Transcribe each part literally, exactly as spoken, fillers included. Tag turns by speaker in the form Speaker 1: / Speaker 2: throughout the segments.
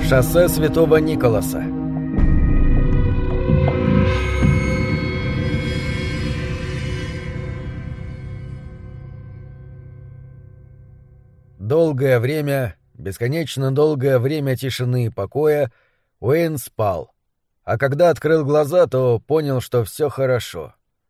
Speaker 1: Шоссе Святого Николаса. Долгое время, бесконечно долгое время тишины и покоя Уэйн спал, а когда открыл глаза, то понял, что все хорошо.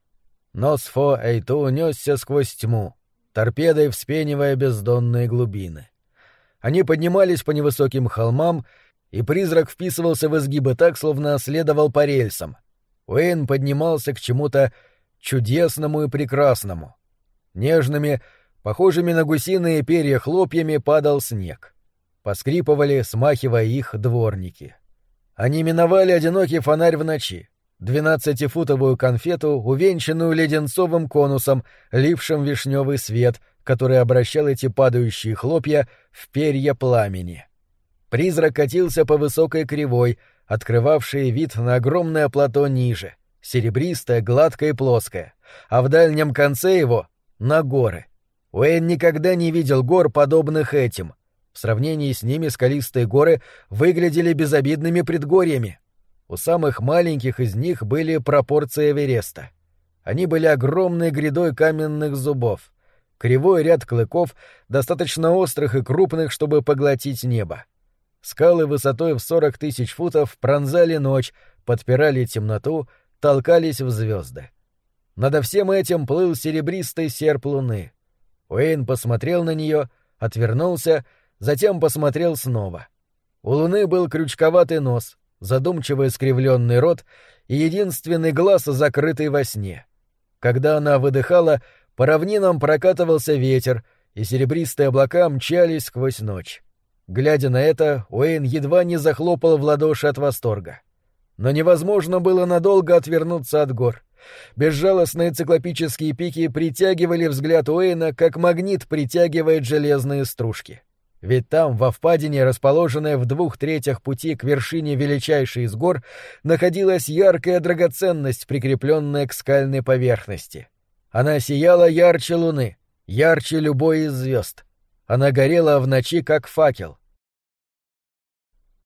Speaker 1: Носфо-Эйту несся сквозь тьму, торпедой вспенивая бездонные глубины. Они поднимались по невысоким холмам, и призрак вписывался в изгибы так, словно следовал по рельсам. Уэйн поднимался к чему-то чудесному и прекрасному. Нежными, похожими на гусиные перья хлопьями падал снег. Поскрипывали, смахивая их, дворники. Они миновали одинокий фонарь в ночи, двенадцатифутовую конфету, увенчанную леденцовым конусом, лившим вишневый свет, который обращал эти падающие хлопья в перья пламени. Призрак катился по высокой кривой, открывавшей вид на огромное плато ниже, серебристое, гладкое и плоское, а в дальнем конце его — на горы. Уэйн никогда не видел гор, подобных этим. В сравнении с ними скалистые горы выглядели безобидными предгорьями. У самых маленьких из них были пропорции Эвереста. Они были огромной грядой каменных зубов, кривой ряд клыков, достаточно острых и крупных, чтобы поглотить небо. Скалы высотой в сорок тысяч футов пронзали ночь, подпирали темноту, толкались в звезды. Над всем этим плыл серебристый серп луны. Уэйн посмотрел на нее, отвернулся, затем посмотрел снова. У луны был крючковатый нос, задумчиво искривленный рот и единственный глаз, закрытый во сне. Когда она выдыхала, по равнинам прокатывался ветер, и серебристые облака мчались сквозь ночь. Глядя на это, Уэйн едва не захлопал в ладоши от восторга. Но невозможно было надолго отвернуться от гор. Безжалостные циклопические пики притягивали взгляд Уэйна, как магнит притягивает железные стружки. Ведь там, во впадине, расположенной в двух третях пути к вершине величайшей из гор, находилась яркая драгоценность, прикрепленная к скальной поверхности. Она сияла ярче луны, ярче любой из звезд. Она горела в ночи, как факел.